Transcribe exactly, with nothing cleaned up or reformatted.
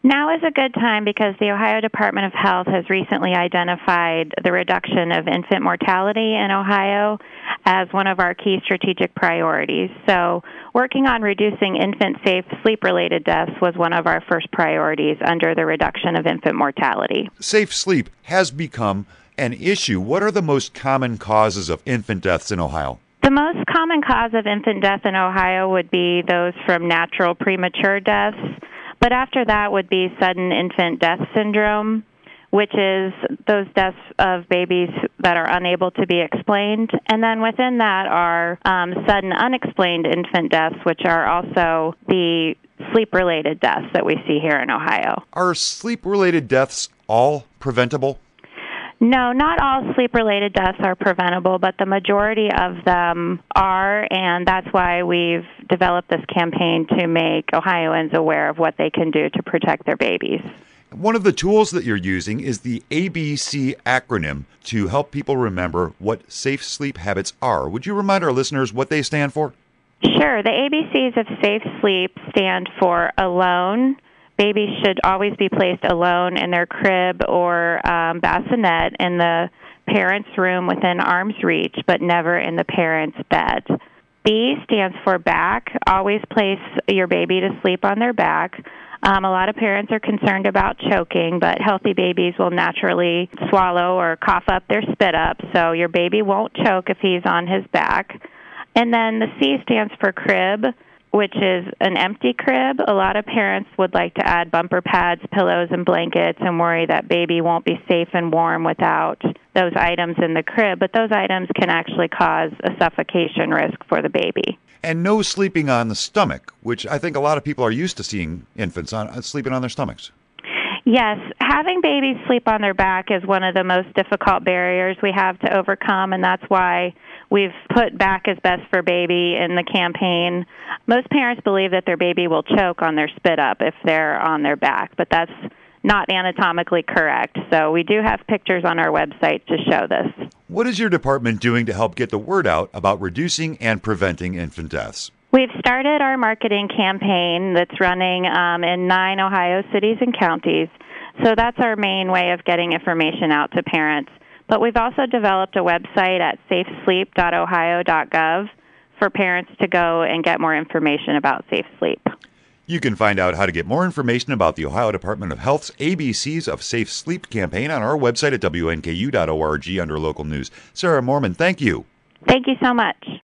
Now is a good time because the Ohio Department of Health has recently identified the reduction of infant mortality in Ohio as one of our key strategic priorities. So working on reducing infant-safe sleep-related deaths was one of our first priorities under the reduction of infant mortality. Safe sleep has become an issue. What are the most common causes of infant deaths in Ohio? The most common cause of infant death in Ohio would be those from natural premature deaths. But after that would be sudden infant death syndrome, which is those deaths of babies that are unable to be explained. And then within that are um, sudden unexplained infant deaths, which are also the sleep-related deaths that we see here in Ohio. Are sleep-related deaths all preventable? No, not all sleep-related deaths are preventable, but the majority of them are, and that's why we've developed this campaign to make Ohioans aware of what they can do to protect their babies. One of the tools that you're using is the A B C acronym to help people remember what safe sleep habits are. Would you remind our listeners what they stand for? Sure. The A B Cs of safe sleep stand for alone. Babies should always be placed alone in their crib or um, bassinet in the parent's room within arm's reach, but never in the parent's bed. B stands for back. Always place your baby to sleep on their back. Um, a lot of parents are concerned about choking, but healthy babies will naturally swallow or cough up their spit up, so your baby won't choke if he's on his back. And then the C stands for crib, which is an empty crib. A lot of parents would like to add bumper pads, pillows, and blankets and worry that baby won't be safe and warm without those items in the crib, but those items can actually cause a suffocation risk for the baby. And no sleeping on the stomach, which I think a lot of people are used to seeing infants on, sleeping on their stomachs. Yes, having babies sleep on their back is one of the most difficult barriers we have to overcome, and that's why we've put Back is Best for Baby in the campaign. Most parents believe that their baby will choke on their spit up if they're on their back, but that's not anatomically correct. So we do have pictures on our website to show this. What is your department doing to help get the word out about reducing and preventing infant deaths? We've started our marketing campaign that's running um, in nine Ohio cities and counties. So that's our main way of getting information out to parents. But we've also developed a website at safe sleep dot ohio dot gov for parents to go and get more information about safe sleep. You can find out how to get more information about the Ohio Department of Health's A B Cs of Safe Sleep campaign on our website at W N K U dot org under local news. Sarah Moorman, thank you. Thank you so much.